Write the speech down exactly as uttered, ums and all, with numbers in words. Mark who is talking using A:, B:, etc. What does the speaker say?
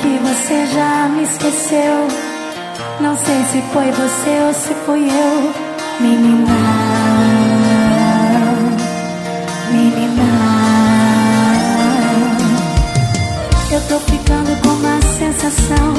A: que você já me esqueceu. Não sei se foi você ou se fui eu. Menina, menina, eu tô ficando com uma sensação